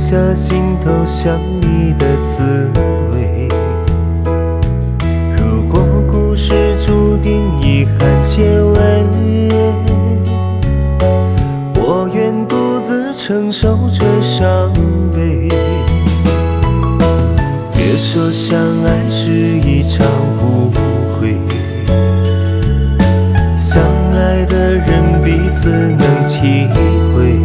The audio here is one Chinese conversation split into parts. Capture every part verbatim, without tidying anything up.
下心头想你的滋味。如果故事注定遗憾结尾，我愿独自承受这伤悲。别说相爱是一场误会，相爱的人彼此能体会。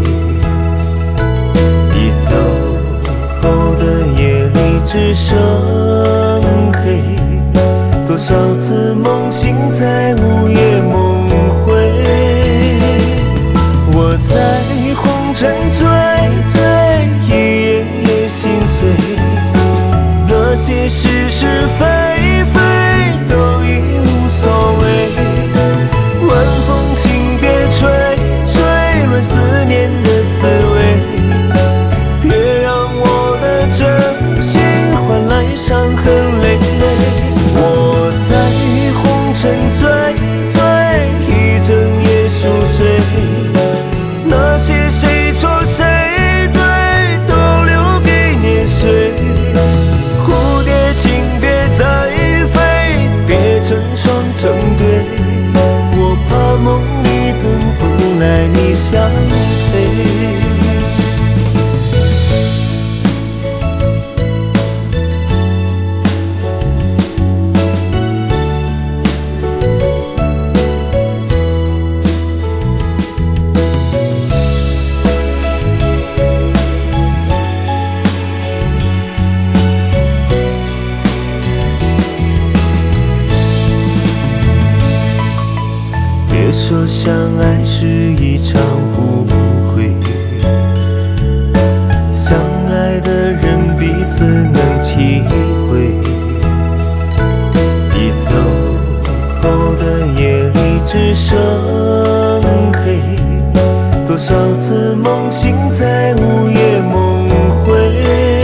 你走后的夜里只剩黑，多少次梦醒在午夜梦回。我在红尘醉醉，一夜夜心碎，那些是是非非都已无所谓。晚风轻别吹，吹乱思念的滋味。别让我的真心换来伤痕累累。我在红尘醉醉，一整夜熟睡。那些谁错谁对，都留给年岁。蝴蝶请别再飞，别成双成对。我怕梦里等不来你相陪。别说相爱是一场误会，相爱的人彼此能体会。你走后的夜里只剩黑，多少次梦醒在午夜梦回。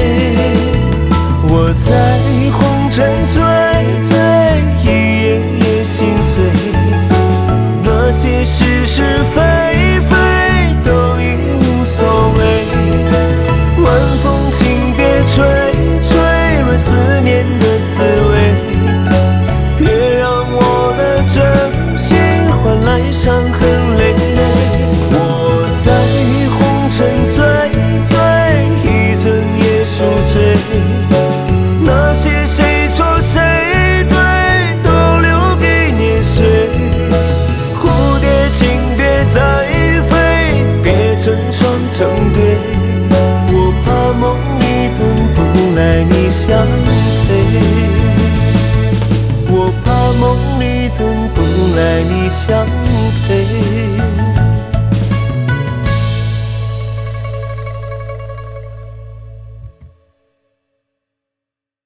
我在红尘醉醉，一夜夜心碎。那些是是非非都已无所谓。晚风轻别吹，吹乱思念的滋味。别让我的真心换来伤痕累累。我在红尘醉醉，一整夜熟睡。那些谁错谁对，都留给年岁。请别再飞，别成双成对。我怕梦里等不来你相陪，我怕梦里等不来你相